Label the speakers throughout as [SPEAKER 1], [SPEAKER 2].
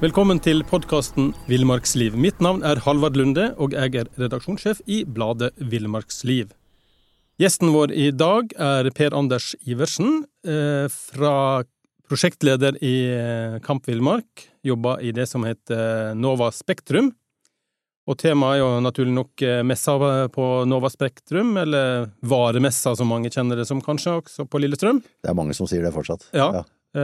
[SPEAKER 1] Velkommen til podcasten Villmarksliv. Mitt navn Halvard Lunde, og jeg redaksjonssjef i bladet Villmarksliv. Gjesten vår i dag Per Anders Iversen, fra prosjektleder i Camp Villmark, jobber i det som heter Nova Spektrum. Og temaet jo naturlig nok messa på Nova Spektrum, eller varemessa som mange kjenner det som kanskje også på Lillestrøm.
[SPEAKER 2] Det mange som sier det fortsatt.
[SPEAKER 1] Ja.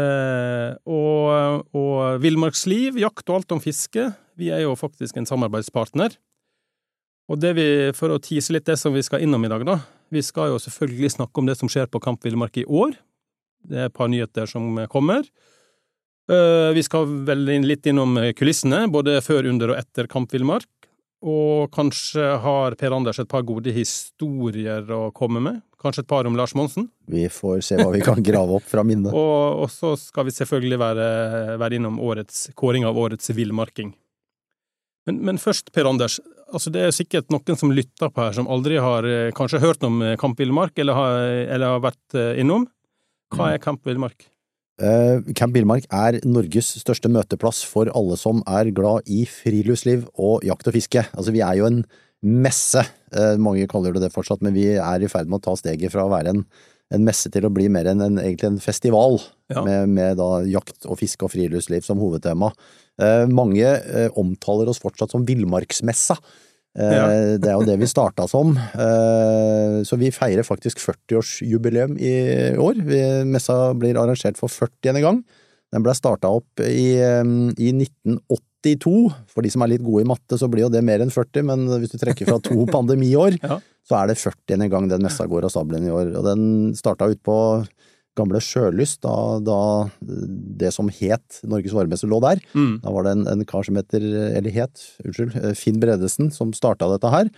[SPEAKER 1] Og Villmarksliv, jakt og alt om fiske. Vi jo faktisk en samarbeidspartner. Og det for å tease litt det som vi skal innom i dag da, vi skal jo selvfølgelig snakke om det som skjer på Camp Villmark i år. Det et par nyheter som kommer. Vi skal vel litt innom kulissene, både før, under og etter Camp Villmark. Og kanskje har Per Anders et par gode historier å komme med. Kanskje et par om Lars Monsen.
[SPEAKER 2] Vi får se hva vi kan grave opp fra minnet.
[SPEAKER 1] og så skal vi selvfølgelig være innom kåring av årets villmarking. Men først, Per Anders, altså det sikkert noen som lytter på her, som aldri har kanskje hørt om Camp Villmark, eller har vært innom. Hva Camp Villmark?
[SPEAKER 2] Camp Villmark Norges største møteplass for alle som glad i friluftsliv og jakt og fiske. Altså vi jo en messe, mange kaller det fortsatt, men vi i ferd med å ta steget fra å være en messe til å bli mer egentlig en festival, ja. med da jakt og fiske og friluftsliv som hovedtema. Mange omtaler oss fortsatt som villmarksmessa. Ja. Det jo det vi startet som, så vi feirer faktisk 40-årsjubileum i år. Messa blir arrangert for 40. gang. Den ble startet opp i 1982. For de som litt gode i matte, så blir jo det mer enn 40, men hvis du trekker fra 2 pandemiår, ja. Så det 40. gang den messa går av stabelen i år. Og den startet ut på gamle Sjølyst, da det som het Norges varemesse lå der. Da var det en kar som Finn Bredesen, som startet dette her.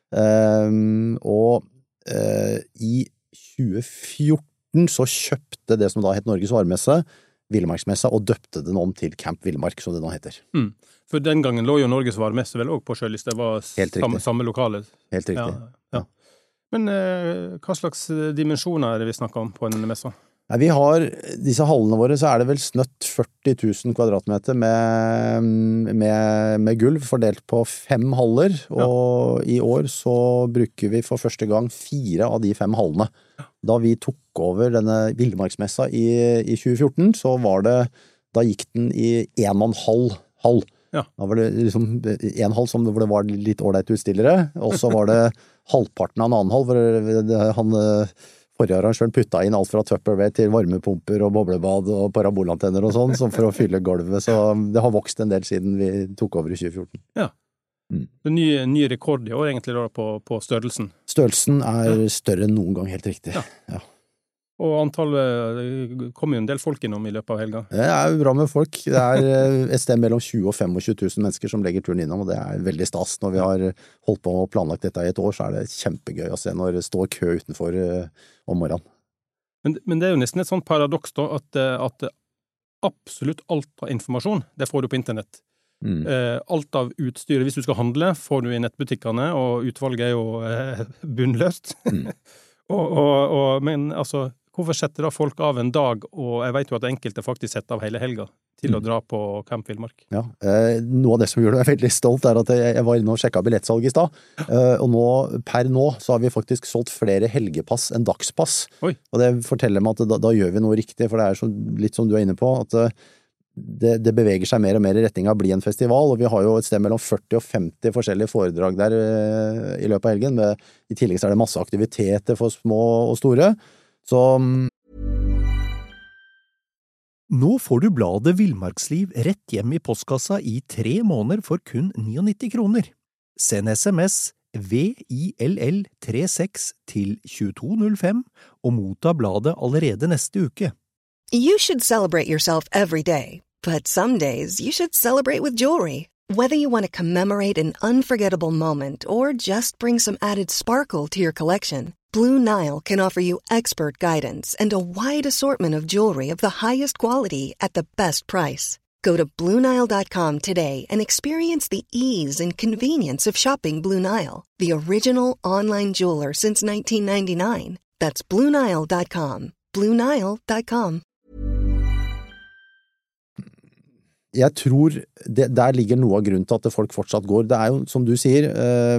[SPEAKER 2] I 2014 så kjøpte det som da het Norges varemesse, Villmarksmessa, og døpte den om til Camp Villmark, som det nå heter.
[SPEAKER 1] For den gangen lå jo Norges varemesse vel også på Sjølyst, det var samme lokale.
[SPEAKER 2] Helt riktig.
[SPEAKER 1] Ja. Men hva slags dimensjoner det vi snakker om på en messa?
[SPEAKER 2] Vi har disse hallene våre, så det vel snøtt 40 000 kvadratmeter med gulv fordelt på 5 haller, og i år så bruker vi for første gang 4 av de 5 hallene. Da vi tok over denne villmarksmessa i 2014, så da gikk den i 1,5 hall. Ja. Da var det liksom en hall hvor det var litt ordentlig utstillere, og så var det halvparten av en annen hall, hvor forrige arrangøren putta inn alt fra Tupperware til varmepumper og boblebad og parabolantenner og sånn for å fylle gulvet, så det har vokst en del siden vi tok over i 2014. Ja.
[SPEAKER 1] Det ny rekord i år egentlig da på størrelsen? Størrelsen
[SPEAKER 2] større enn noen gang, helt riktig. Ja.
[SPEAKER 1] Og antallet kommer jo en del folk innom i løpet av helga.
[SPEAKER 2] Det jo bra med folk. Det et sted mellom 20 og 25 000 mennesker som legger turen innom, og det veldig stas. Når vi har holdt på og planlagt dette i et år, så det kjempegøy å se når det står kø utenfor om morgenen. Men det jo nesten et sånt paradoks da, at absolutt alt av informasjon, det får du på internett. Alt av utstyr, hvis du skal handle, får du i nettbutikkene, og utvalget jo bunnløst. Men altså, hvorfor setter da folk av en dag, og jeg vet jo at enkelte faktisk setter av hele helga til å dra på Camp Villmark? Ja, noe av det som gjør det veldig stolt at jeg var inne og sjekket billettsalg i stad, og per nå så har vi faktisk solgt flere helgepass enn dagspass. Oi. Og det forteller meg at da gjør vi noe riktig, for det litt som du inne på, at det beveger seg mer og mer i retning av å bli en festival, og vi har jo et sted mellom 40 og 50 forskjellige foredrag der i løpet av helgen. I tillegg så det masse aktiviteter for små og store. Så
[SPEAKER 3] Nå får du bladet Villmarksliv rett hjem i postkassa i 3 måneder for kun 99 kroner. Send SMS VILL36 til 2205 og motta bladet allerede neste uke.
[SPEAKER 4] You should celebrate yourself every day, but some days you should celebrate with jewelry. Whether you want to commemorate an unforgettable moment or just bring some added sparkle to your collection, Blue Nile can offer you expert guidance and a wide assortment of jewelry of the highest quality at the best price. Go to BlueNile.com today and experience the ease and convenience of shopping Blue Nile, the original online jeweler since 1999. That's BlueNile.com. BlueNile.com.
[SPEAKER 2] jeg tror der ligger noe av grunnen til at folk fortsatt går. Det jo, som du sier,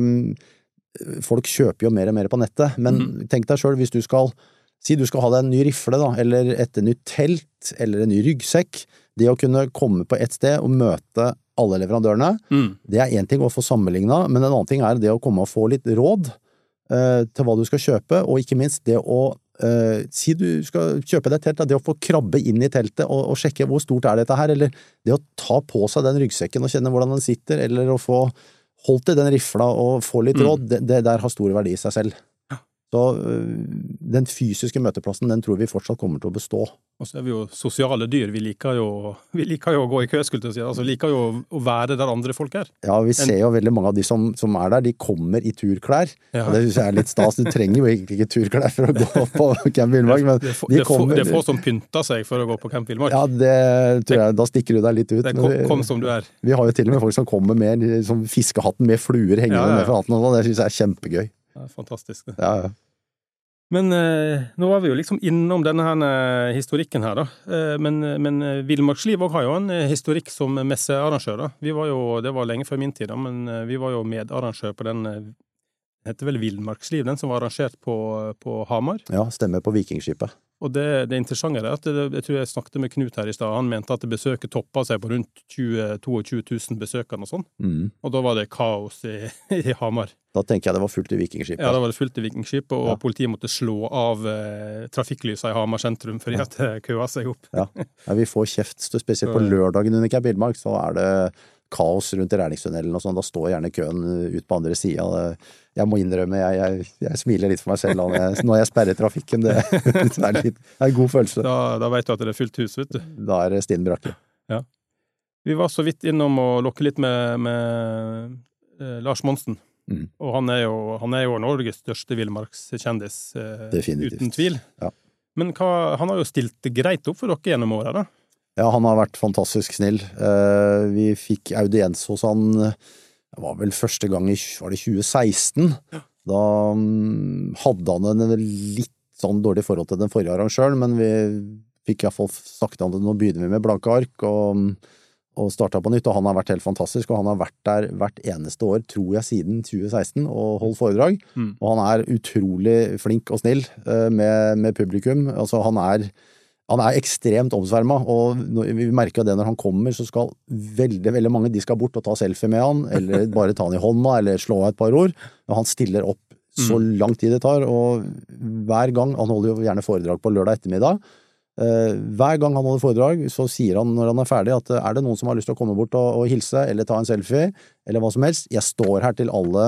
[SPEAKER 2] folk kjøper jo mer og mer på nettet, men tenk deg selv, hvis du skal ha deg en ny rifle da, eller et nytt telt, eller en ny ryggsekk, det å kunne komme på et sted og møte alle leverandørene, det en ting å få sammenlignet, men en annen ting det å komme og få litt råd til hva du skal kjøpe, og ikke minst det å si du skal kjøpe deg et telt, det å få krabbe inn i teltet og sjekke hvor stort dette her, eller det å ta på seg den ryggsekken og kjenne hvordan den sitter, eller å få holdt i den rifla og få litt råd, det der har stor verdi i seg selv. Så den fysiske møteplassen, den tror vi fortsatt kommer til å bestå.
[SPEAKER 1] Og så vi jo sosiale dyr, vi liker jo å gå i kø, skulle jeg si, altså liker jo å være der andre folk
[SPEAKER 2] Ja, vi ser jo veldig mange av de som der, de kommer i turklær, og det synes jeg litt stas, du trenger jo egentlig ikke turklær for å gå på Camp Villmark, men de kommer...
[SPEAKER 1] Det er få som pynter seg for å gå på Camp Villmark.
[SPEAKER 2] Ja, det tror jeg, da stikker du deg litt ut.
[SPEAKER 1] Kom som du
[SPEAKER 2] Vi har jo til og med folk som kommer med som fiskehatten med fluer hengende med fra hatten, og det synes jeg kjempegøy.
[SPEAKER 1] Fantastisk.
[SPEAKER 2] Ja.
[SPEAKER 1] Men nå var vi jo liksom innom denne her historikken her da. Men Villmarksliv også har jo en historikk som messearrangør da. Det var lenge før min tid da, men vi var jo medarrangør på den, det heter vel Villmarksliv, den som var arrangert på Hamar.
[SPEAKER 2] Ja, stemmer på Vikingskipet.
[SPEAKER 1] Og det interessante at jeg tror jeg snakket med Knut her i sted, han mente at besøket toppet seg på rundt 22 000 besøkere og sånn. Og da var det kaos i Hamar.
[SPEAKER 2] Da tenker jeg det var fullt i Vikingskipet.
[SPEAKER 1] Ja, da var det fullt i Vikingskipet, og politiet måtte slå av trafikklyset i Hamar sentrum fordi at køa seg opp.
[SPEAKER 2] Ja, vi får kjeft, spesielt på lørdagen under Camp Villmark, så det kaos rundt i Rælingstunnelen og sånn, da står gjerne køen ut på andre siden. Jeg må innrømme, jeg smiler litt for meg selv når jeg sperrer trafikken, det en god følelse.
[SPEAKER 1] Da vet du at det fullt hus, vet du.
[SPEAKER 2] Da det stinn brakke.
[SPEAKER 1] Ja. Vi var så vidt innom å lokke litt med Lars Monsen, og han er jo Norges største villmarkskjendis, uten tvil. Ja. Men han har jo stilt greit opp for dere gjennom året da?
[SPEAKER 2] Ja, han har vært fantastisk snill. Vi fikk audiens hos han, det var vel første gang var det 2016. Da hadde han en litt sånn dårlig forhold til den forrige arrangøren, men vi fikk i hvert fall sagt at nå begynner vi med blanke ark og startet på nytt, og han har vært helt fantastisk, og han har vært der hvert eneste år, tror jeg, siden 2016, og holdt foredrag. Og han utrolig flink og snill med publikum. Altså, han er ekstremt omsvermet, og vi merker det når han kommer, så skal veldig mange, de skal bort og ta selfie med han, eller bare ta han i hånda, eller slå av et par ord, og han stiller opp så lang tid det tar, og hver gang, han holder jo gjerne foredrag på lørdag ettermiddag, hver gang han holder foredrag, så sier han når han ferdig at det noen som har lyst til å komme bort og hilse, eller ta en selfie, eller hva som helst, jeg står her til alle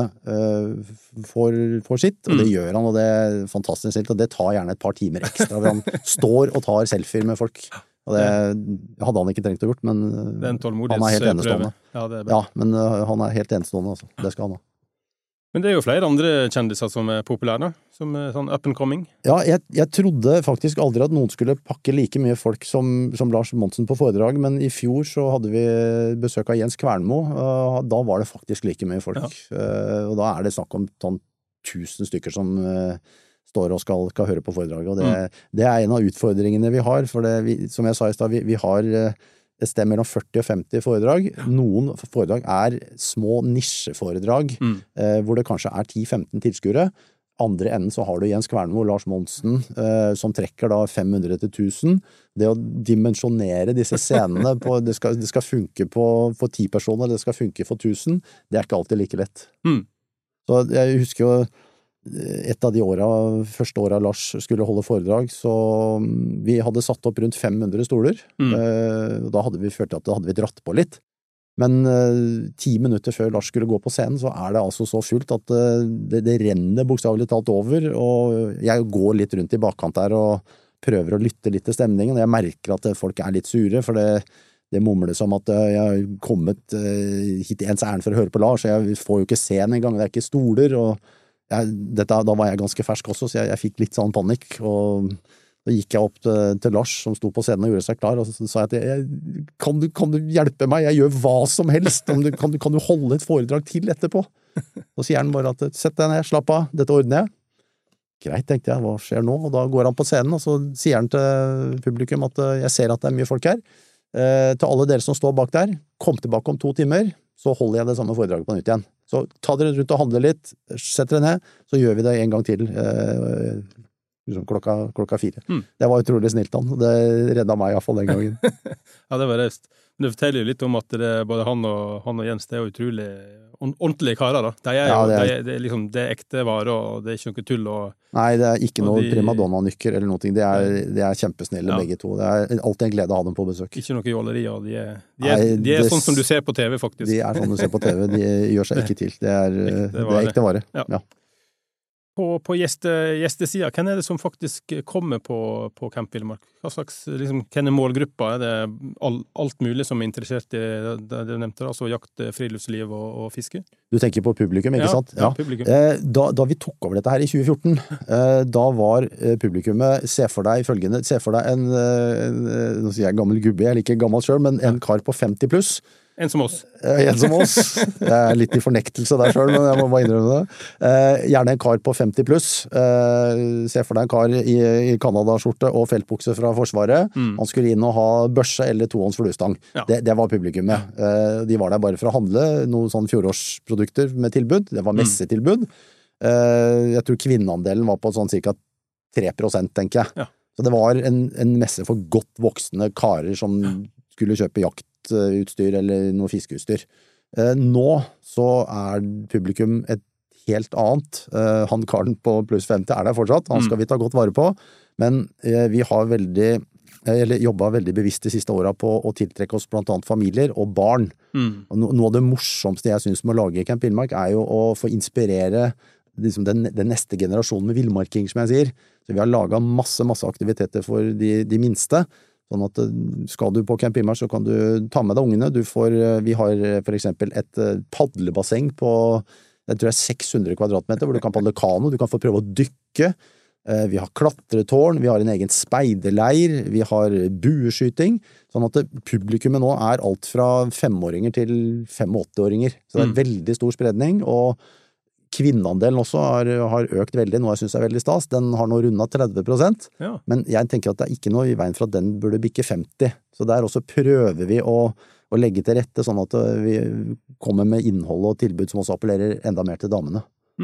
[SPEAKER 2] får sitt, og det gjør han, og det fantastisk snilt, og det tar gjerne et par timer ekstra, hvor han står og tar selfier med folk, og det hadde han ikke trengt å gjort, men han helt enestående. Ja, men han helt enestående, altså. Det skal han ha.
[SPEAKER 1] Men det jo flere andre kjendiser som populære, som sånn up and coming.
[SPEAKER 2] Ja, jeg trodde faktisk aldri at noen skulle pakke like mye folk som Lars Monsen på foredrag, men i fjor så hadde vi besøk av Jens Kvernmo, da var det faktisk like mye folk. Og da det snakk om sånn 1000 stykker som står og skal høre på foredraget, og det en av utfordringene vi har, for som jeg sa i sted, vi har et sted mellom 40 og 50 foredrag. Noen foredrag små nisjeforedrag, hvor det kanskje 10-15 tilskuere. Andre enden så har du Jens Kvernmo og Lars Monsen, som trekker da 500 til 1000. Det å dimensjonere disse scenene, det skal funke for 10 personer, det skal funke for 1000, det ikke alltid like lett. Så jeg husker jo et av de første årene Lars skulle holde foredrag, så vi hadde satt opp rundt 500 stoler, og da hadde vi følt at da hadde vi dratt på litt. Men 10 minutter før Lars skulle gå på scenen, så det altså så fullt at det renner bokstavelig talt over, og jeg går litt rundt i bakkant der og prøver å lytte litt til stemningen, og jeg merker at folk litt sure, for det mumles om at jeg har kommet hit i ens ærend for å høre på Lars, så jeg får jo ikke se den en gang, det ikke stoler, og da var jeg ganske fersk også, så jeg fikk litt sånn panikk, og da gikk jeg opp til Lars som sto på scenen og gjorde seg klar, og så sa jeg at kan du hjelpe meg, jeg gjør hva som helst, kan du holde et foredrag til etterpå? Så sier han bare at sett deg ned, slapp av, dette ordner jeg. Greit, tenkte jeg, hva skjer nå? Og da går han på scenen, og så sier han til publikum at jeg ser at det mye folk her, til alle dere som står bak der, kom tilbake om 2 timer, så holder jeg det samme foredraget på nytt igjen. Så ta dere rundt og handle litt, sett dere ned, så gjør vi det en gang til klokka 4. Det var utrolig snilt han, det reddet meg i hvert fall den gangen.
[SPEAKER 1] Ja, det var raust. Men det forteller jo litt om at både han og Jens, det er jo utrolig ordentlige karer da. Det er ekte varer, og det er ikke noe tull.
[SPEAKER 2] Nei, det er ikke noe primadonna-nykker eller noe. Det er kjempesnille begge to. Det er alltid en glede å ha dem på besøk.
[SPEAKER 1] Ikke noe jålerier. De er sånn som du ser på TV, faktisk.
[SPEAKER 2] De er sånn du ser på TV. De gjør seg ikke til. Det er ekte vare. Ja.
[SPEAKER 1] På gjestesida, hvem er det som faktisk kommer på Camp Villmark? Hva slags, hvem er målgruppa? Er det alt mulig som er interessert i det du nevnte, altså jakt, friluftsliv og fiske? Du
[SPEAKER 2] tenker på publikum, ikke sant?
[SPEAKER 1] Ja, publikum.
[SPEAKER 2] Da vi tok over dette her i 2014, da var publikummet, se for deg en, nå sier jeg gammel gubbe, jeg er ikke gammel selv, men en kar på 50 pluss.
[SPEAKER 1] En som oss.
[SPEAKER 2] Jeg er litt i fornektelse der selv, men jeg må bare innrømme det. Gjerne en kar på 50 pluss. Se for deg en kar i Canada-skjorte og feltbukse fra Forsvaret. Han skulle inn og ha børse eller 2-hånds fluestang. Ja. Det var publikummet. De var der bare for å handle noen sånn fjorårsprodukter med tilbud. Det var messetilbud. Jeg tror kvinneandelen var på sånn cirka 3%, tenker jeg. Ja. Så det var en messe for godt voksne karer som skulle kjøpe jaktutstyr eller noe fiskeutstyr. Nå så er publikum et helt annet. Han karen på pluss 50 er der fortsatt, han skal vi ta godt vare på, men vi har jobbet veldig bevisst de siste årene på å tiltrekke oss blant annet familier og barn. Og noe av det morsomste jeg synes med å lage Camp Villmark er jo å få inspirere den neste generasjonen med villmarking, som jeg sier. Så vi har laget masse aktiviteter for de minste. Sånn at skal du på Camp Villmark, så kan du ta med deg ungene. Vi har for eksempel et padlebasseng på, jeg tror det er 600 kvadratmeter, hvor du kan padle kano, du kan få prøve å dykke. Vi har klatretårn, vi har en egen speiderleir, vi har bueskyting. Sånn at publikummet nå er alt fra 5-åringer til 85-åringer. Så det er veldig stor spredning, og kvinneandelen også har økt veldig, noe jeg synes er veldig stas. Den har nå rundet 30%, ja. Men jeg tenker at det er ikke noe i veien for at den burde bikke 50. Så der også prøver vi å legge til rette, sånn at vi kommer med innhold og tilbud som også appellerer enda mer til damene.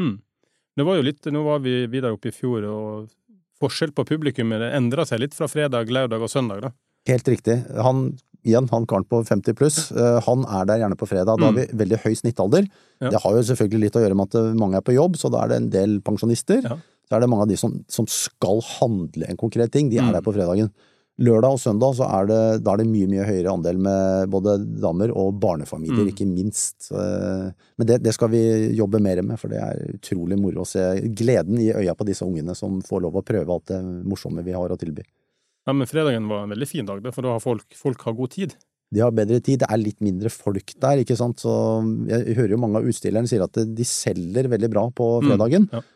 [SPEAKER 1] Det var jo litt, nå var vi videre oppe i fjor, og forskjell på publikummet endret seg litt fra fredag, lørdag og søndag da.
[SPEAKER 2] Helt riktig. Han karen på 50 pluss, han er der gjerne på fredag. Da har vi veldig høy snittalder. Ja. Det har jo selvfølgelig litt å gjøre med at mange er på jobb, så da er det en del pensjonister. Ja. Så er det mange av de som skal handle en konkret ting, de er der på fredagen. Lørdag og søndag så er det mye høyere andel med både damer og barnefamilier, ikke minst. Men det skal vi jobbe mer med, for det er utrolig moro å se gleden i øya på disse ungene som får lov å prøve alt det morsomme vi har å tilby.
[SPEAKER 1] Ja, men fredagen var en veldig fin dag, for da har folk har god tid.
[SPEAKER 2] De har bedre tid, det er litt mindre folk der, ikke sant? Så jeg hører jo mange av utstillerne sier at de selger veldig bra på fredagen. Ja.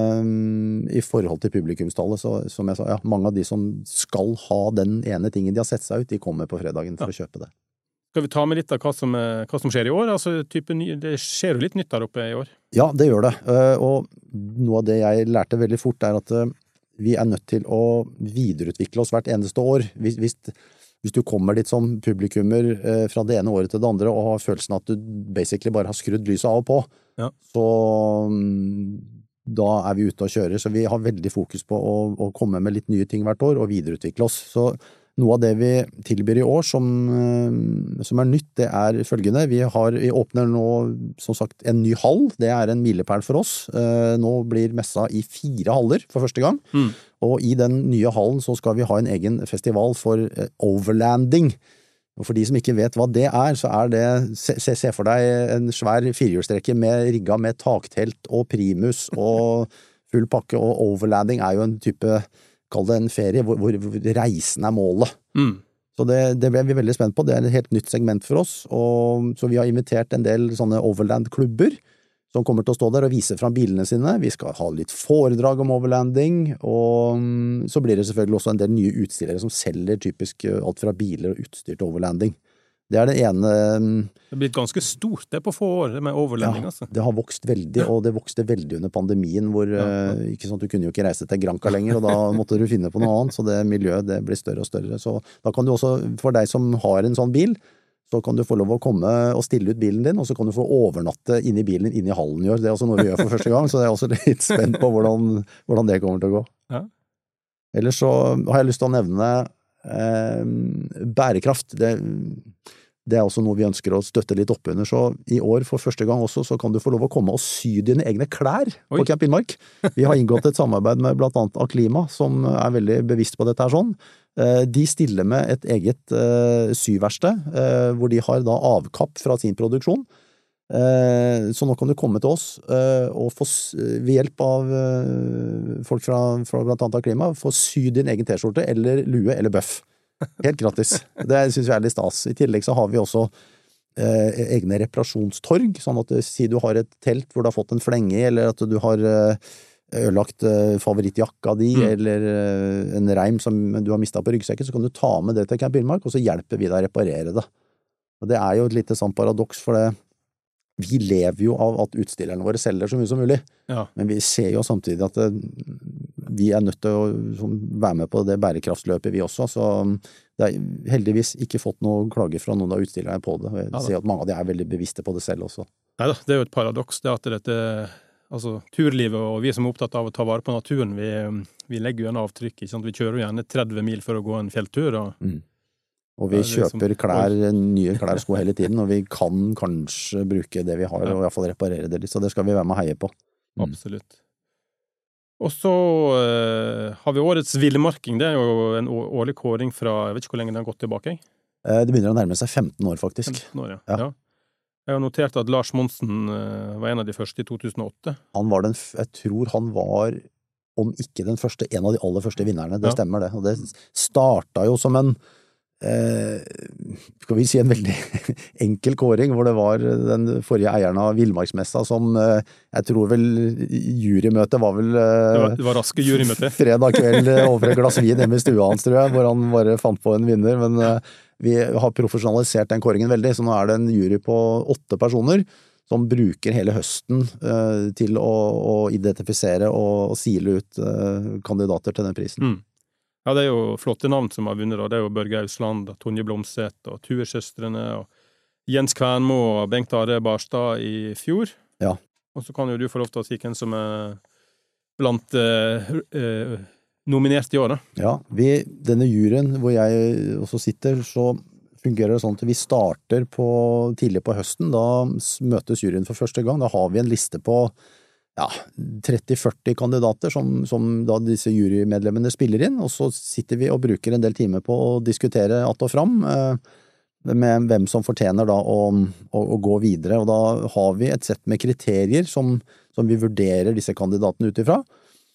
[SPEAKER 2] I forhold til publikumstallet, så som jeg sa, mange av de som skal ha den ene tingen de har sett seg ut, de kommer på fredagen for å kjøpe det.
[SPEAKER 1] Skal vi ta med litt av hva som skjer i år? Altså, det skjer jo litt nytt der oppe i år.
[SPEAKER 2] Ja, det gjør det. Og noe av det jeg lærte veldig fort er at vi er nødt til å videreutvikle oss hvert eneste år. Hvis du kommer dit som publikummer fra det ene året til det andre og har følelsen at du basically bare har skrudd lyset av og på, så da er vi ute og kjører. Så vi har veldig fokus på å komme med litt nye ting hvert år og videreutvikle oss. Så noe av det vi tilbyr i år som er nytt, det er følgende. Vi åpner nå, som sagt, en ny hall. Det er en milepæl for oss. Nå blir messa i 4 haller for første gang. Og i den nye hallen så skal vi ha en egen festival for overlanding. Og for de som ikke vet hva det er, så er det, se for deg en svær 4-hjulstrekker rigga med taktelt og primus og full pakke, og overlanding er jo en type, kall det en ferie, hvor reisen er målet. Så det ble vi veldig spent på. Det er et helt nytt segment for oss, og så vi har invitert en del sånne overland-klubber som kommer til å stå der og vise fram bilene sine. Vi skal ha litt foredrag om overlanding, og så blir det selvfølgelig også en del nye utstillere som selger typisk alt fra biler og utstyr til overlanding. Det det ene.
[SPEAKER 1] Det blir ganske stort det på få år, det med overlending, altså.
[SPEAKER 2] Det har vokst veldig, og det vokste veldig under pandemien, hvor ikke sant, du kunne jo ikke reise til Granca lenger, og da måtte du finne på noe annet, så det miljøet det blir større og større. Så da kan du også, for deg som har en sånn bil, så kan du få lov å komme og stille ut bilen din, og så kan du få overnatte inn i bilen, inn i hallen gjør. Det også noe vi gjør for første gang, så jeg også litt spent på hvordan det kommer til å gå.
[SPEAKER 1] Ja.
[SPEAKER 2] Ellers så har jeg lyst til å nevne bærekraft. Det også noe vi ønsker å støtte litt opp under, så i år for første gang også så kan du få lov å komme og sy dine egne klær på Camp Villmark. Vi har inngått et samarbeid med blant annet Aklima, som veldig bevisst på dette her sånn. De stiller med et eget syverksted, hvor de har da avkapp fra sin produksjon. Så nå kan du komme til oss og få, ved hjelp av folk fra blant annet Aklima, få sy din egen t-skjorte eller lue eller bøff. Helt gratis. Det synes jeg litt stas. I tillegg så har vi også egne reparasjonstorg, sånn at si du har et telt hvor du har fått en flenge, eller at du har ødelagt favorittjakka di, eller en reim som du har mistet på ryggsekken, så kan du ta med det til Camp Villmark, og så hjelper vi deg å reparere det. Og det jo et lite sånn paradoks, for det vi lever jo av at utstillerne våre selger så mye som mulig, men vi ser jo samtidig at vi nødt til å være med på det bærekraftsløpet vi også, så det heldigvis ikke fått noen klager fra noen av utstillerne på det, og jeg ser at mange av de veldig bevisste på det selv også.
[SPEAKER 1] Neida, det jo et paradoks, det at dette, altså turlivet og vi som opptatt av å ta vare på naturen, vi legger jo en avtrykk, ikke sant? Vi kjører jo gjerne 30 mil for å gå en fjelltur,
[SPEAKER 2] og vi kjøper klær, nye klær og sko hele tiden, og vi kan kanskje bruke det vi har, og i hvert fall reparere det litt, så det skal vi være med å heie på.
[SPEAKER 1] Absolutt. Og så har vi årets villmarking, det jo en årlig kåring fra, jeg vet ikke hvor lenge den har gått tilbake.
[SPEAKER 2] Det begynner å nærme seg 15 år, faktisk.
[SPEAKER 1] 15 år, ja. Jeg har notert at Lars Monsen var en av de første i 2008.
[SPEAKER 2] Jeg tror han var, om ikke den første, en av de aller første vinnerne, det stemmer det. Og det startet jo som en skal vi si en veldig enkel kåring, hvor det var den forrige eieren av Villmarksmessa som jeg tror vel jurymøtet var vel
[SPEAKER 1] det var raske jurymøter
[SPEAKER 2] fredag kveld over et glass vin hjemme i stua hans, tror jeg, hvor han bare fant på en vinner, men vi har profesjonalisert den kåringen veldig, så nå det en jury på 8 personer som bruker hele høsten til å identifisere og sile ut kandidater til den prisen.
[SPEAKER 1] Ja, det jo flotte navn som har vunnet, og det jo Børge Ausland, Tonje Blomseth, og Tuersøstrene, og Jens Kvernmo og Bengt Are Barstad i fjor.
[SPEAKER 2] Ja.
[SPEAKER 1] Og så kan jo du få lov til å si hvem som blant nominert i år, da.
[SPEAKER 2] Ja, denne juryen hvor jeg også sitter, så fungerer det sånn at vi starter tidlig på høsten, da møtes juryen for første gang, da har vi en liste på 30-40 kandidater som da disse jurymedlemmene spiller inn, og så sitter vi og bruker en del timer på å diskutere att og fram med hvem som fortjener da å gå videre, og da har vi et sett med kriterier som vi vurderer disse kandidatene ut ifra,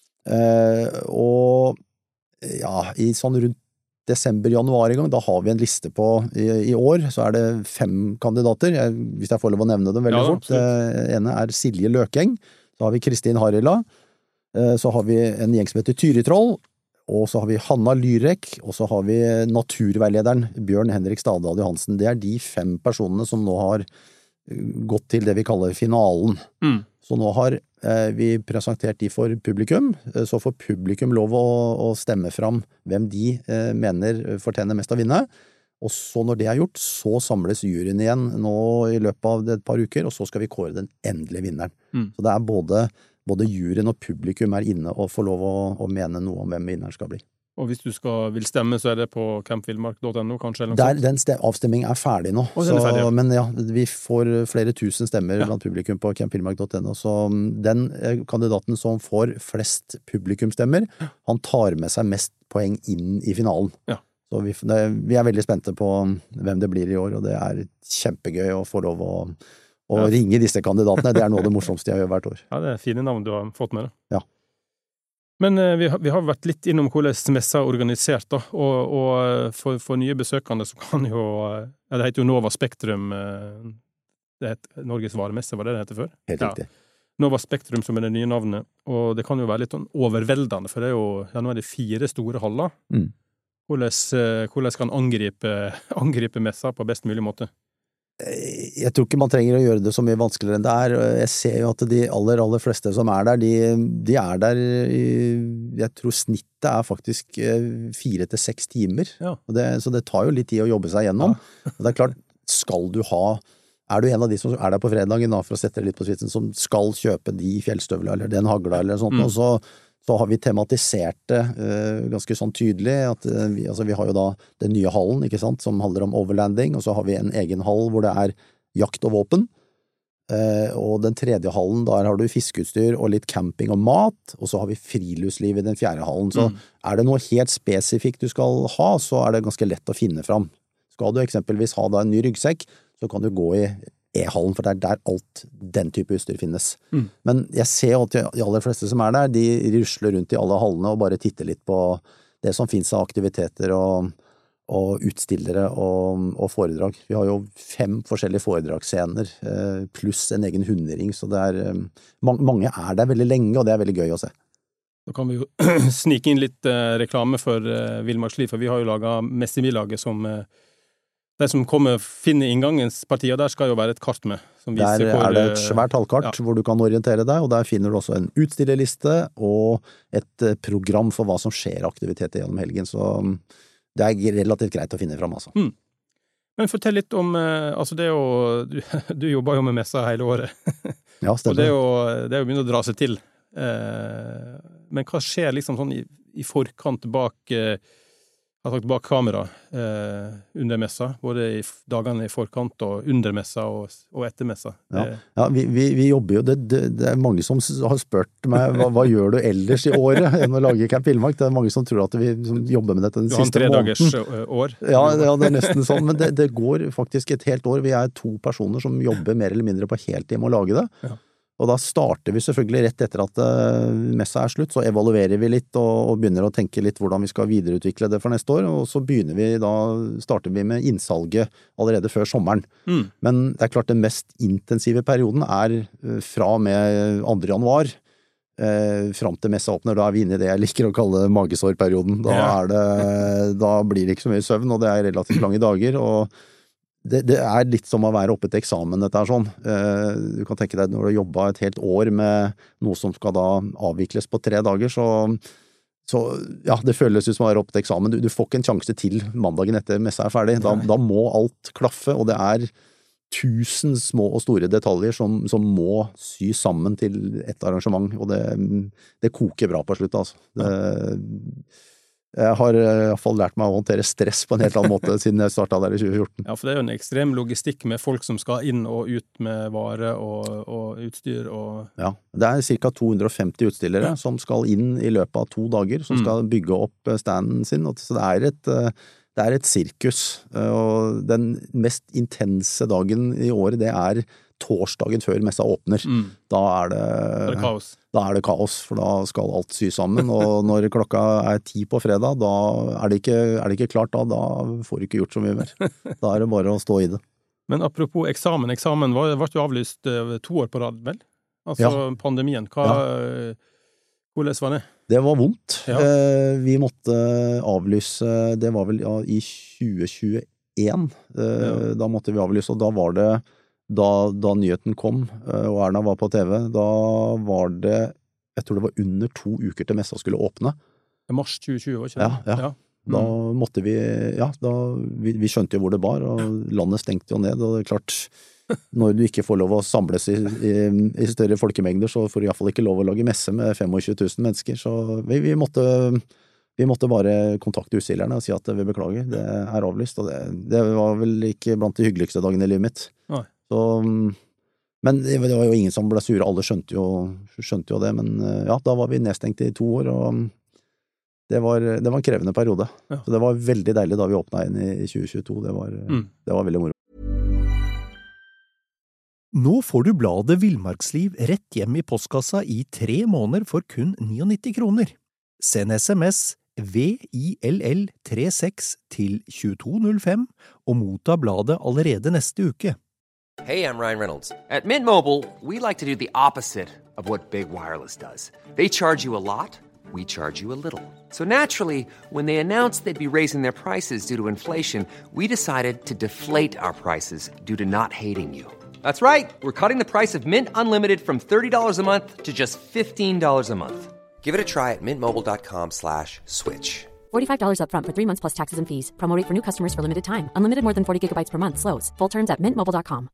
[SPEAKER 2] og i sånn rundt desember-januar i gang, da har vi en liste på, i år så det 5 kandidater, hvis jeg får lov å nevne dem veldig fort. Det ene Silje Løkeng, så har vi Kristin Harila, så har vi en gjeng som heter Tyritroll, og så har vi Hanna Lyrek, og så har vi naturveilederen Bjørn Henrik Stadal Johansen. Det de 5 personene som nå har gått til det vi kaller finalen. Så nå har vi presentert de for publikum, så får publikum lov å stemme fram hvem de mener fortjener mest å vinne. Og så når det gjort, så samles juryen igjen nå i løpet av et par uker, og så skal vi kåre den endelige vinneren. Så det både juryen og publikum inne og får lov å mene noe om hvem vinneren skal bli.
[SPEAKER 1] Og hvis du vil stemme, så det på campvillmark.no, kanskje?
[SPEAKER 2] Den avstemmingen ferdig nå, men vi får flere tusen stemmer blant publikum på campvillmark.no, så den kandidaten som får flest publikumstemmer, han tar med seg mest poeng inn i finalen. Ja. Så vi veldig spente på hvem det blir i år, og det kjempegøy å få lov å ringe disse kandidatene. Det noe av det morsomste jeg gjør hvert år.
[SPEAKER 1] Ja, det fine navn du har fått med det.
[SPEAKER 2] Ja.
[SPEAKER 1] Men vi har vært litt innom hvordan messa organisert, da, og for nye besøkende så kan jo, det heter jo Nova Spektrum, det heter Norges varemesse, var det heter før?
[SPEAKER 2] Helt riktig.
[SPEAKER 1] Nova Spektrum som det nye navnet, og det kan jo være litt overveldende, for det nå det 4 store haller, Hvordan kan angripe messa på best mulig måte?
[SPEAKER 2] Jeg tror ikke man trenger å gjøre det så mye vanskeligere enn det er. Jeg ser jo at de aller fleste som er der, de er der jeg tror snittet er faktisk 4 til 6 timer.
[SPEAKER 1] Ja.
[SPEAKER 2] Så det tar jo litt tid å jobbe seg gjennom. Og det er klart, er du en av de som er der på fredagen da, for å sette det litt på svitsen, som skal kjøpe de fjellstøvler eller den hagla eller sånt, og så har vi tematisert det ganske sånn tydelig at vi har jo da den nye hallen, ikke sant, som handler om overlanding, og så har vi en egen hall hvor det er jakt og våpen, og den tredje hallen, der har du fiskeutstyr og litt camping og mat, og så har vi friluftsliv i den fjerde hallen. Så er det noe helt spesifikt du skal ha, så er det ganske lett å finne fram. Skal du eksempelvis ha da en ny ryggsekk, så kan du gå i E-hallen, for det er der alt den type utstyr finnes. Men jeg ser at de aller fleste som er der, de rusler rundt i alle hallene og bare titter litt på det som finnes av aktiviteter og utstillere og foredrag. Vi har jo 5 forskjellige foredragsscener, pluss en egen hundering, så det mange er der veldig lenge, og det er veldig gøy å se.
[SPEAKER 1] Da kan vi jo snike inn litt reklame for Villmarksliv, for vi har jo laget Messimilaget som de som finner inngangens parti, og der skal jo være et kart med. Som viser
[SPEAKER 2] der er det et svært tallkart hvor du kan orientere deg, og der finner du også en utstillerliste og et program for hva som skjer aktiviteter gjennom helgen, så det er relativt greit å finne fram, altså.
[SPEAKER 1] Men fortell litt om, altså det er jo, du jobber jo med messa hele året.
[SPEAKER 2] Ja, stemmer.
[SPEAKER 1] Og det er jo begynner å dra seg til. Men hva skjer liksom sånn i forkant bak kamera under messa, både i dagene i forkant og under messa og etter messa.
[SPEAKER 2] Ja, vi jobber jo, det er mange som har spurt meg, hva gjør du ellers i året enn å lage Camp Villmark? Det er mange som tror at vi jobber med dette den siste måneden. Du har en 3 dagers år? Ja, det er nesten sånn, men det går faktisk et helt år. Vi er 2 personer som jobber mer eller mindre på heltid med å lage det. Ja. Og da starter vi selvfølgelig rett etter at messa er slutt, så evaluerer vi litt og begynner å tenke litt hvordan vi skal videreutvikle det for neste år, og så starter vi med innsalget allerede før sommeren. Men det er klart den mest intensive perioden er fra med 2. januar, fram til messa åpner. Da er vi inne i det jeg liker å kalle magesårperioden. Da blir det ikke så mye søvn, og det er relativt lange dager, og det er litt som å være oppe til eksamen, dette er sånn. Du kan tenke deg når du har jobbet et helt år med noe som skal da avvikles på 3 dager, så ja, det føles ut som å være oppe til eksamen. Du får ikke en sjanse til mandagen etter messa er ferdig. Da må alt klaffe, og det er 1000 små og store detaljer som må sy sammen til et arrangement, og det koker bra på slutt, altså. Jeg har i hvert fall lært meg å håndtere stress på en helt annen måte siden jeg startet der i 2014.
[SPEAKER 1] Ja, for det er jo en ekstrem logistikk med folk som skal inn og ut med vare og utstyr og...
[SPEAKER 2] Ja, det er cirka 250 utstillere som skal inn i løpet av 2 dager, som skal bygge opp standen sin, så det er et sirkus. Og den mest intense dagen i året, det er torsdagen før messa åpner. Da er det
[SPEAKER 1] kaos.
[SPEAKER 2] Da er det kaos, for da skal alt sy sammen, og når klokka er 10 på fredag, da er det ikke klart da får du ikke gjort så mye mer. Da er det bare å stå i det.
[SPEAKER 1] Men apropos eksamen ble jo avlyst 2 år på rad, vel? Altså pandemien. Hvordan var det?
[SPEAKER 2] Det var vondt. Ja. Vi måtte avlyse, det var vel i 2021, da måtte vi avlyse, og da var det da nyheten kom, og Erna var på TV, da var det, jeg tror det var under 2 uker til messa skulle åpne.
[SPEAKER 1] Mars 2020, var ikke det?
[SPEAKER 2] Ja. Da måtte vi skjønte jo hvor det bar, og landet stengte jo ned, og det er klart, når du ikke får lov å samles i større folkemengder, så får du i hvert fall ikke lov å lage messe med 25 000 mennesker, så vi måtte bare kontakte utstillerne og si at vi beklager, det er avlyst, og det var vel ikke blant de hyggeligste dagene i livet mitt.
[SPEAKER 1] Nei.
[SPEAKER 2] Så, men det var jo ingen som ble sure, alle skjønte jo det, men ja, da var vi nedstengt i 2 år, og det var en krevende periode. Ja. Så det var veldig deilig da vi åpnet inn i 2022, det var veldig moro.
[SPEAKER 3] Nå får du bladet Villmarksliv rett hjem i postkassa i 3 måneder for kun 99 kroner. Send SMS VILL36 til 2205 og motta bladet allerede neste uke.
[SPEAKER 5] Hey, I'm Ryan Reynolds. At Mint Mobile, we like to do the opposite of what Big Wireless does. They charge you a lot. we charge you a little. So naturally, when they announced they'd be raising their prices due to inflation, we decided to deflate our prices due to not hating you. That's right. We're cutting the price of Mint Unlimited from $30 a month to just $15 a month. Give it a try at mintmobile.com/switch.
[SPEAKER 6] $45 up front for 3 months plus taxes and fees. Promo rate for new customers for limited time. Unlimited more than 40 gigabytes per month. Slows full terms at mintmobile.com.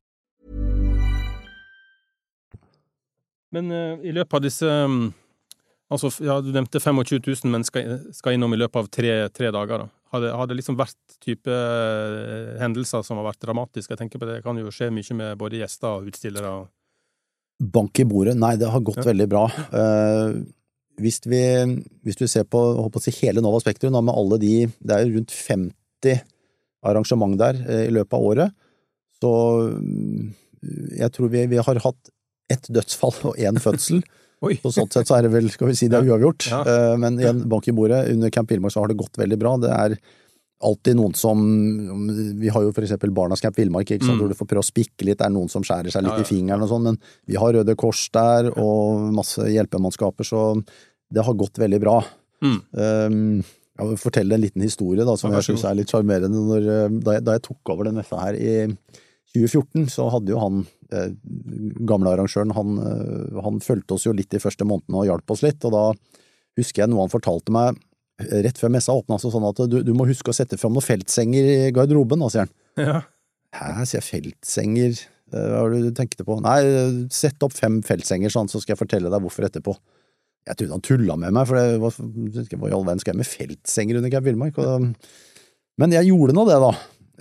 [SPEAKER 1] Men I løpet av disse altså, ja, du nevnte 25 000 mennesker skal innom I løpet av tre dager. Da. Har det liksom vært type hendelser som har vært dramatiske? Jeg tenker på det kan jo skje mye med både gjester og utstillere.
[SPEAKER 2] Bank I bordet? Nei, det har gått veldig bra. Hvis du ser på, håper å si, hele Nova Spektrum, da, med alle det rundt 50 arrangement der I løpet av året, så jeg tror vi har hatt ett dødsfall og en fødsel. På sånt sett så det vel, skal vi si, det uavgjort. Ja. Men igjen, bank I bordet, under Camp Villmark så har det gått veldig bra. Det alltid noen som, vi har jo for eksempel Barnas Camp Villmark, ikke sant, hvor du får prøve å spikke litt, det noen som skjærer seg litt I fingeren og sånn, men vi har Røde Kors der, og masse hjelpemannskaper, så det har gått veldig bra. Jeg vil fortelle en liten historie da, som jeg synes litt charmerende. Da jeg tok over den messa her I 2014, så hadde jo han, gamle arrangøren, han følte oss jo litt I første måneden og hjalp oss litt, og da husker jeg noe han fortalte meg rett før messa åpnet, sånn at du må huske å sette frem noen feltsenger I garderoben, da, sier han. Ja. Hæ, sier jeg, feltsenger? Hva har du tenkt på? Nei, sett opp 5 feltsenger, sånn, så skal jeg fortelle deg hvorfor etterpå. Jeg trodde han tullet med meg, for det var I all verden skal jeg med feltsenger under Camp Villmark. Men jeg gjorde nå det da.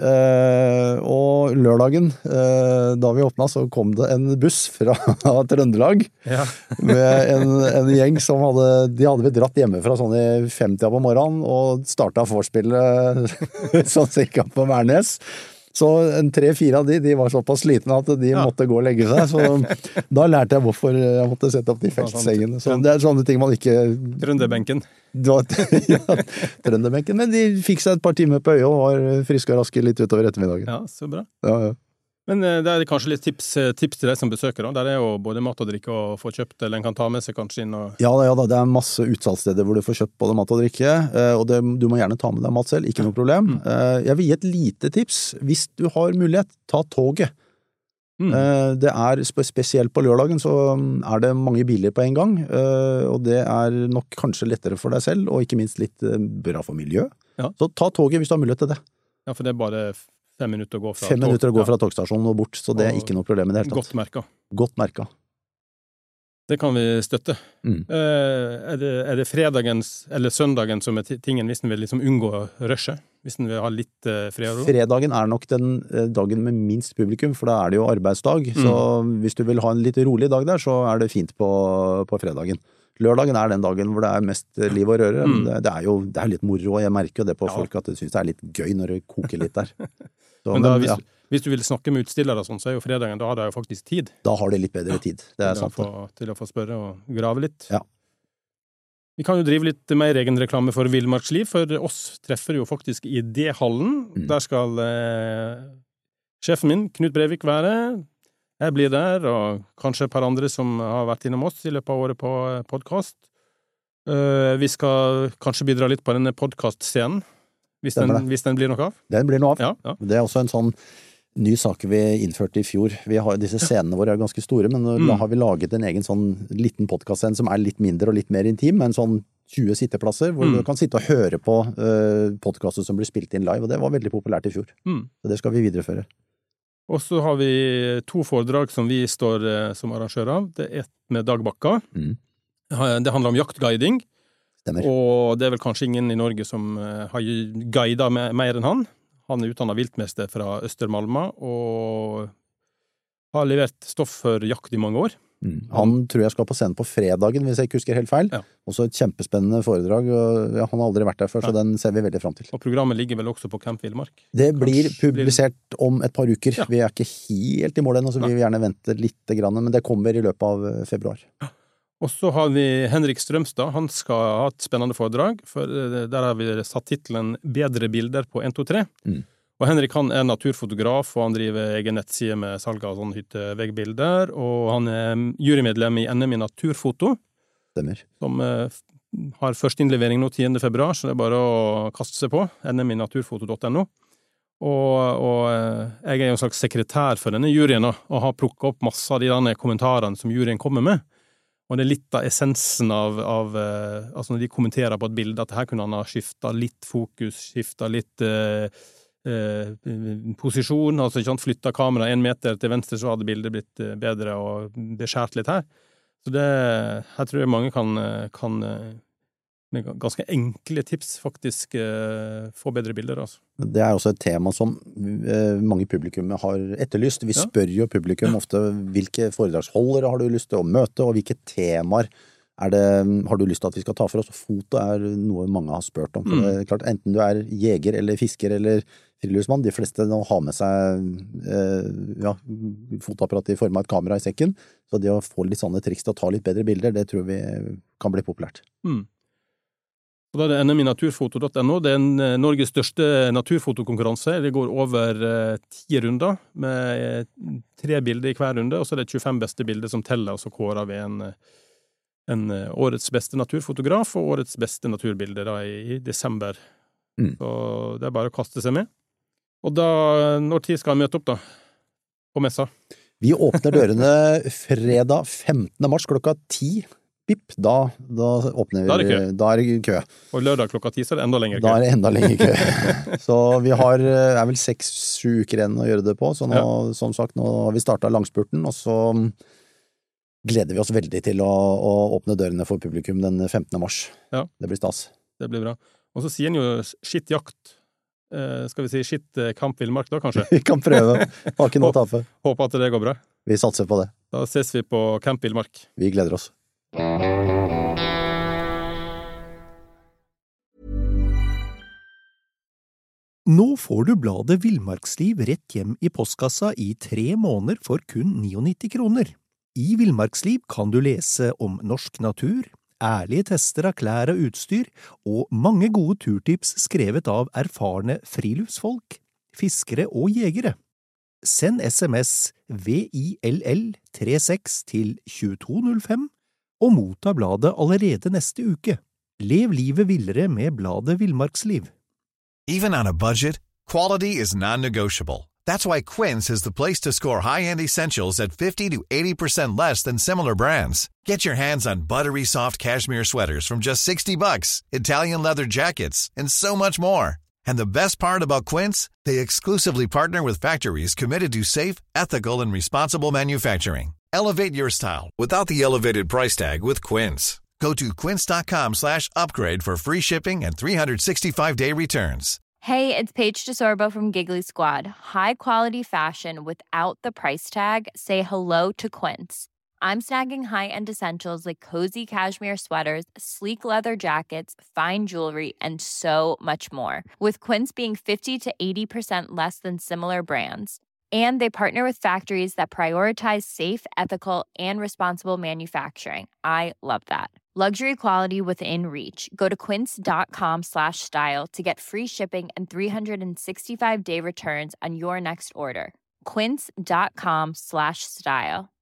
[SPEAKER 2] Og lørdagen, da vi åpnet, så kom det en buss fra Trøndelag med en gjeng som de hadde vi dratt hjemmefra sånn I 50 på morgenen og startet vorspielet sånn cirka på Værnes. Så 3-4 av de var såpass slitne at de måtte gå og legge seg, så da lærte jeg hvorfor jeg måtte sette opp de feltsengene. Så det sånne ting man ikke...
[SPEAKER 1] Trønderbenken.
[SPEAKER 2] Ja, Trønderbenken, men de fikk seg et par timer på øyet og var friske og raske litt utover ettermiddagen.
[SPEAKER 1] Ja, så bra.
[SPEAKER 2] Ja.
[SPEAKER 1] Men det kanskje litt tips til deg som besøker da. Der jo både mat og drikke å få kjøpt, eller en kan ta med seg kanskje inn og... Ja
[SPEAKER 2] da, det masse utsalgssteder hvor du får kjøpt både mat og drikke, og du må gjerne ta med deg mat selv, ikke noe problem. Jeg vil gi et lite tips. Hvis du har mulighet, ta toget. Det spesielt på lørdagen, så det mange biler på en gang, og det nok kanskje lettere for deg selv, og ikke minst litt bra for miljø. Ja. Så ta toget hvis du har mulighet til det.
[SPEAKER 1] Ja, for det bare... 5 minutter å gå fra
[SPEAKER 2] 5 minutter å gå fra togstasjonen og bort, så det ikke noe problem med det hele tatt. Godt merket.
[SPEAKER 1] Det kan vi støtte. Det fredagens eller søndagen som tingen hvis den vil liksom unngå rushet? Hvis den vil ha litt fred og ro? Fredagen
[SPEAKER 2] nok den dagen med minst publikum, for da det jo arbeidsdag, så hvis du vil ha en litt rolig dag der, så det fint på fredagen. Lørdagen den dagen hvor det mest liv og røre. Det er litt moro, og jeg merker jo det på folk at de synes det litt gøy når det koker litt der. Så,
[SPEAKER 1] men da, hvis du vil snakke med utstillere og sånn, så jo fredagen, da har de jo faktisk tid.
[SPEAKER 2] Da har de litt bedre tid, det sant.
[SPEAKER 1] Til å få spørre og grave litt.
[SPEAKER 2] Ja.
[SPEAKER 1] Vi kan jo drive litt mer egen reklame for Villmarksliv, for oss treffer jo faktisk I D-hallen. Der skal sjefen min, Knut Brevik, være. Jeg blir der, og kanskje et par andre som har vært innom oss I løpet av året på podcast. Vi skal kanskje bidra litt på denne podcast-scenen, hvis den blir noe av.
[SPEAKER 2] Den blir noe av.
[SPEAKER 1] Ja.
[SPEAKER 2] Det også en sånn ny sak vi innførte I fjor. Disse scenene våre ganske store, men da har vi laget en egen sånn liten podcast-scene som litt mindre og litt mer intim, med en sånn 20 sitteplasser, hvor du kan sitte og høre på podcaster som blir spilt inn live, og det var veldig populært I fjor. Så det skal vi videreføre.
[SPEAKER 1] Og så har vi 2 foredrag som vi står som arrangør av. Det et med Dag Bakka. Det handler om jaktguiding.
[SPEAKER 2] Stemmer.
[SPEAKER 1] Og det vel kanskje ingen I Norge som har guidet mer enn han. Han utdannet viltmester fra Østermalma, og har levert stoff for jakt I mange år.
[SPEAKER 2] Han tror jeg skal på scenen på fredagen, hvis jeg ikke husker helt feil.
[SPEAKER 1] Ja.
[SPEAKER 2] Også et kjempespennende foredrag, og han har aldri vært der før, så den ser vi veldig frem til.
[SPEAKER 1] Og programmet ligger vel også på Camp Villmark?
[SPEAKER 2] Det blir publisert om et par uker. Ja. Vi ikke helt I mål ennå, så vi vil gjerne vente litt grann, men det kommer I løpet av februar.
[SPEAKER 1] Ja. Og så har vi Henrik Strømstad, han skal ha et spennende foredrag, for der har vi satt titelen Bedre bilder på 123. Og Henrik han naturfotograf, og han driver egen nettside med salg av sånne hytteveggbilder, og han jurymedlem I NM I naturfoto.
[SPEAKER 2] Stemmer.
[SPEAKER 1] Som har første innlevering nå 10. februar, så det er bare å kaste seg på, nmi-naturfoto.no. Og jeg er jo en slags sekretær for denne juryen, og har plukket opp masse av de denne kommentarene som juryen kommer med. Og det er litt av essensen av altså når de kommenterer på et bilde, at her kunne han ha skiftet litt fokus, skiftet litt posisjon, altså ikke sant, flyttet kameraet 1 meter til venstre, så hadde bildet blitt bedre og beskjært litt her. Så her tror jeg mange kan med ganske enkle tips faktisk få bedre bilder. Altså.
[SPEAKER 2] Det er også et tema som mange publikum har etterlyst. Vi spør jo publikum ofte hvilke foredragsholdere har du lyst til å møte, og hvilke temaer har du lyst til at vi skal ta for oss. Foto er noe mange har spurt om. For det er klart, enten du er jeger eller fisker eller friluftsmann, de fleste nå har med seg fotoapparat i form av et kamera i sekken, så det å få litt sånne triks til å ta litt bedre bilder, det tror vi kan bli populært.
[SPEAKER 1] Og da er det nmi-naturfoto.no. Det er Norges største naturfotokonkurranse. Det går over 10 runder, med 3 bilder i hver runde, og så er det 25 beste bilder som teller, og så kårer vi en årets beste naturfotograf og årets beste naturbilde da, i desember. Så det er bare å kaste seg med. Og da, når tid skal jeg møte opp da? På messa?
[SPEAKER 2] Vi åpner dørene fredag 15. mars klokka 10. Pip, da åpner vi, da er det kø.
[SPEAKER 1] Og lørdag klokka 10 så er det enda lenger kø.
[SPEAKER 2] Da er det enda lenger kø. Så vi er vel 6-7 uker igjen å gjøre det på, så nå, som sagt, nå har vi startet langspurten, og så gleder vi oss veldig til å åpne dørene for publikum den 15. mars. Ja. Det blir stas.
[SPEAKER 1] Det blir bra. Og så sier han jo skitt jakt. Skal vi si skitt kamp villmark da, kanskje?
[SPEAKER 2] Vi kan prøve. Har ikke noe å tape.
[SPEAKER 1] Håper at det går bra.
[SPEAKER 2] Vi satser på det.
[SPEAKER 1] Da ses vi på Camp Villmark.
[SPEAKER 2] Vi gleder oss.
[SPEAKER 3] Nå får du bladet Villmarksliv rett hjem i postkassa i 3 måneder for kun 99 kroner. I Villmarksliv kan du lese om norsk natur, ærlige tester av klær og utstyr, og mange gode turtips skrevet av erfarne friluftsfolk, fiskere og jegere. Send SMS VILL36 til 2205, og motta bladet allerede neste uke. Lev livet villere med bladet Villmarksliv.
[SPEAKER 7] Even on a budget, quality is non-negotiable. That's why Quince is the place to score high-end essentials at 50 to 80% less than similar brands. Get your hands on buttery soft cashmere sweaters from just $60, Italian leather jackets, and so much more. And the best part about Quince, they exclusively partner with factories committed to safe, ethical, and responsible manufacturing. Elevate your style without the elevated price tag with Quince. Go to quince.com/upgrade for free shipping and 365-day returns.
[SPEAKER 8] Hey, it's Paige DeSorbo from Giggly Squad. High quality fashion without the price tag. Say hello to Quince. I'm snagging high-end essentials like cozy cashmere sweaters, sleek leather jackets, fine jewelry, and so much more. With Quince being 50 to 80% less than similar brands. And they partner with factories that prioritize safe, ethical, and responsible manufacturing. I love that. Luxury quality within reach. Go to quince.com/style to get free shipping and 365-day returns on your next order. Quince.com/style.